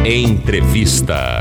Entrevista.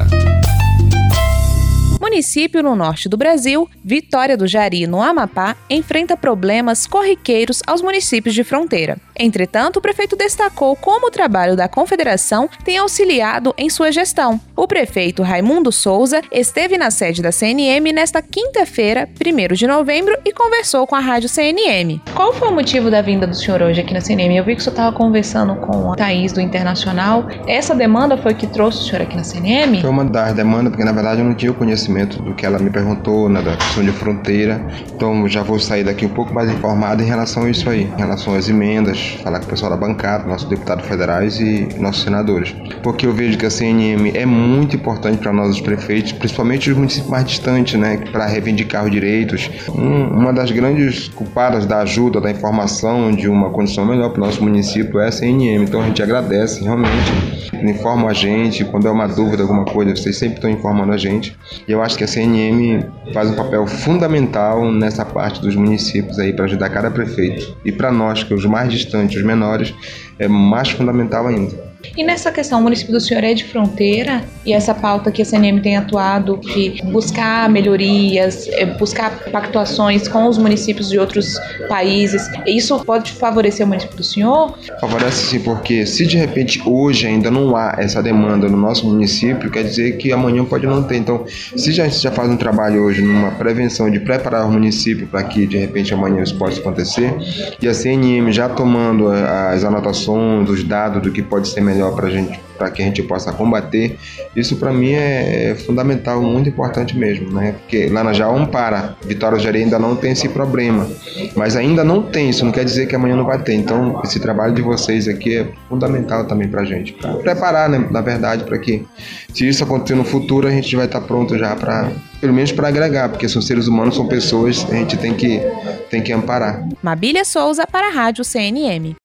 Município no norte do Brasil, Vitória do Jari, no Amapá, enfrenta problemas corriqueiros aos municípios de fronteira. Entretanto, o prefeito destacou como o trabalho da Confederação tem auxiliado em sua gestão. O prefeito Raimundo Souza esteve na sede da CNM nesta quinta-feira, 1º de novembro, e conversou com a rádio CNM. Qual foi o motivo da vinda do senhor hoje aqui na CNM? Eu vi que o senhor estava conversando com a Thaís do Internacional. Essa demanda foi o que trouxe o senhor aqui na CNM? Foi uma das demandas, porque na verdade eu não tinha o conhecimento do que ela me perguntou, né, da questão de fronteira. Então já vou sair daqui um pouco mais informado em relação a isso aí, em relação às emendas, falar com o pessoal da bancada, nossos deputados federais e nossos senadores. Porque eu vejo que a CNM é muito importante para nós, os prefeitos, principalmente os municípios mais distantes, né, para reivindicar os direitos. Uma das grandes culpadas da ajuda, da informação de uma condição melhor para o nosso município é a CNM. Então a gente agradece, realmente, informam a gente, quando é uma dúvida, alguma coisa, vocês sempre estão informando a gente. E eu acho que a CNM faz um papel fundamental nessa parte dos municípios aí para ajudar cada prefeito. E para nós, que os mais distantes, os menores, é mais fundamental ainda. E nessa questão, o município do senhor é de fronteira e essa pauta que a CNM tem atuado de buscar melhorias, buscar pactuações com os municípios de outros países, isso pode favorecer o município do senhor? Favorece sim, porque se de repente hoje ainda não há essa demanda no nosso município, quer dizer que amanhã pode não ter. Então, se a gente já faz um trabalho hoje numa prevenção de preparar o município para que de repente amanhã isso possa acontecer, e a CNM já tomando as anotações, os dados do que pode ser melhor para que a gente possa combater, isso para mim é fundamental, muito importante mesmo, né? Porque lá na Ampara, Vitória do Jari ainda não tem esse problema, mas ainda não tem, isso não quer dizer que amanhã não vai ter. Então esse trabalho de vocês aqui é fundamental também para a gente, para preparar, né, na verdade, para que se isso acontecer no futuro a gente vai estar pronto já para, pelo menos para agregar, porque são seres humanos, são pessoas, a gente tem que amparar. Mabília Souza para a rádio CNM.